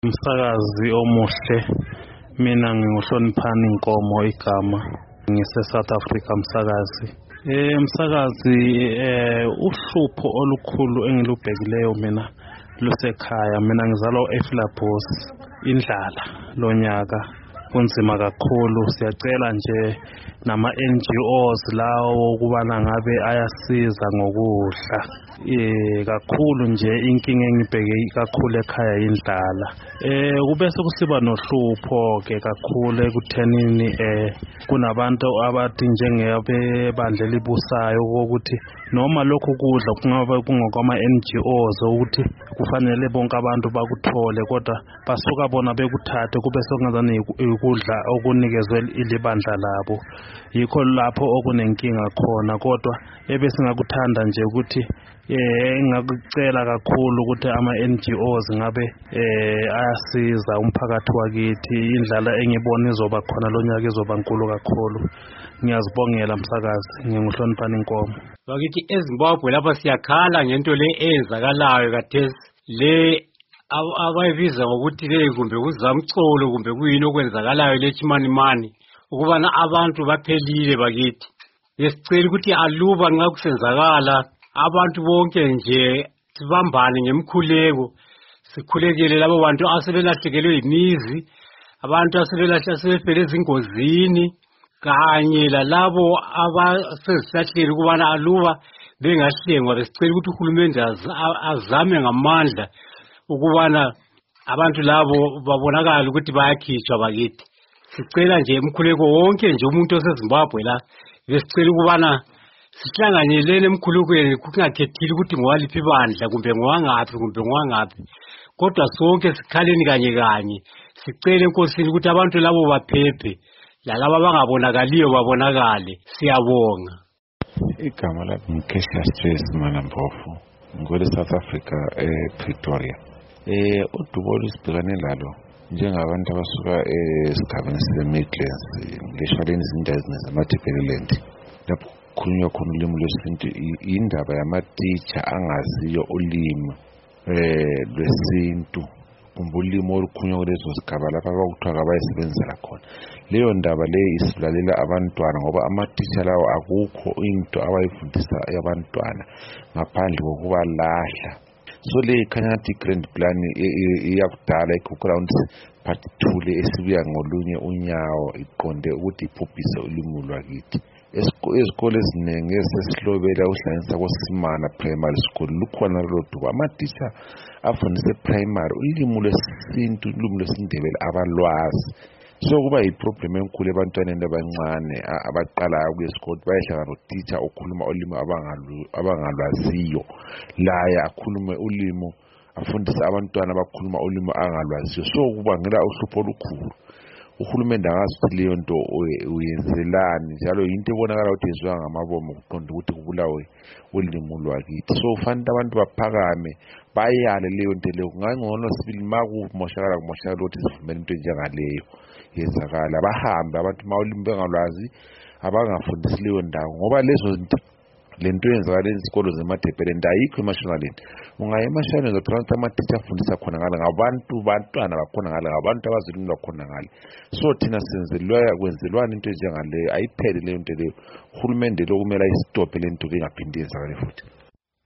Umsakazi omuhle, mina nginguhloniphani Nkomo igama, ngise-South Africa umsakazi. Umsakazi uhlupho olukhulu engilubhekileyo mina lusekhaya. Mina ngizalwa eFilabos, indlala lonyaka kunzima kakhulu. Siyacela nje nama-NGOs lawo ukubana ngabe ayasiza ngokudla. Kakhulu nje inkinga engibheke kakhulu ekhaya indlala. Kube sekusiba nohlupho ke kakhulu ekuthenini kunabantu abathi njengebandla elibusayo ukuthi noma lokhu kudla kungaba kungokwama NGOs ukuthi kufanele bonke abantu bakuthole, kodwa basuka bona bekuthathe kube sekungazani ukudla okunikezwe ilibandla labo. Yikho lapho okunenkinga khona, kodwa ebesingakuthanda nje ukuthi engakucela kakhulu ukuthi ama-NGOs ngabe ayasiza umphakathi wakithi. Indlala engibona izoba khona lonyaka izoba nkulu kakhulu. Ngiyazibongela msakazi, nginguhloniphani Nkomo. Bakithi eZimbabwe lapha siyakhala ngento le eyenzakalayo kathesi, le abayibiza ngokuthi le kumbe kuzamcolo kumbe kuyini okwenzakalayo lechimanimani ukubana abantu baphelile bakithi. Yesicela ukuthi aluba nxa kusenzakala abantu bonke nje sibambane ngemkhuleko, sikhulekele labo bantu asebelahlekelwe yimizi, abantu asebefele ezingozini, kanye lalabo abasezihlahleni ukubana aluba bengahlengwa. Besicela ukuthi uhulumende azame ngamandla ukubana abantu labo babonakala ukuthi bayakhitshwa bakithi. Sicela nje emkhuleko wonke nje umuntu oseZimbabwe la, besicela ukubana sihlanganyelene emkhulekweni, kungakhethile ukuthi ngowaliphi ibandla kumbe ngowangaphi, kodwa sonke sikhaleni kanye kanye. Sicela enkosini ukuthi abantu labo baphephe, lalabo abangabonakaliyo babonakale. Siyabonga. Igama lami ngikesha stress Malambofu, ngole South Africa Pretoria. Udubo olusibhekane lalo njengabantu abasuka esigabeni se-Midlands ngeshwaleni izindawo eziningi zama-Tibeland lapho kukhulunywa khona ulimi lwesintu. Indaba yamatitsha angaziyo ulimi lwesintu kumbe ulimi olukhulunywa kulezo zigaba lapho abakuthiwa kabayisebenzela khona. Leyo ndaba leyo isilalela abantwana ngoba amatitsha lawo akukho into abayifundisa abantwana ngaphandle kokubalahla. So le ikhanya ngathi grand plan iyakudala i-ground part 2 le esibuya ngolunye unyawo iqonde ukuthi iphupise ulimi lwakithi. Ezikole eziningi esesihlobela uhlanganisa koSimana Primary School lukhona lolo duba. Amatitsha afundise primary ulimi lwesintu, ulimi lwesiNdebele abalwazi. So kuba yiproblem enkulu ebantwaneni abancane abaqalayo kuyesikole bayehlala notitsha okhuluma ulimi abangalwaziyo, laye akhulume ulimi afundise abantwana abakhuluma ulimi angalwaziyo. So kubangela uhlupho olukhulu. Uhulumende angazi ukuthi leyo nto uyenzelani, njalo yinto ebonakala ukuthi yenziwa ngamabomu kuqonda ukuthi kubulawe ulimi lwakithi. So ufanele abantu baphakame bayale leyo nto leyo. Kungangcono sibili makumoshakala ukuthi sivumele into njengaleyo yenzakala. Bahambe abantu ulimi bengalwazi abangafundisi leyo ndawo, ngoba lezo lento yenzakala ezikolo zemaDevelland ayikho emashonaland. Ungaya emashonaland uzothola ukuthi amatitsha afundisa khona ngale bantwana bakhona ngale, ngabantu abazulimi bakhona ngale. So thina kwenzelwana into njengaleyo, ayiphele leyo nto leyo. Uhulumende lo kumele ayistophe lento ingaphindi yenzakale futhi.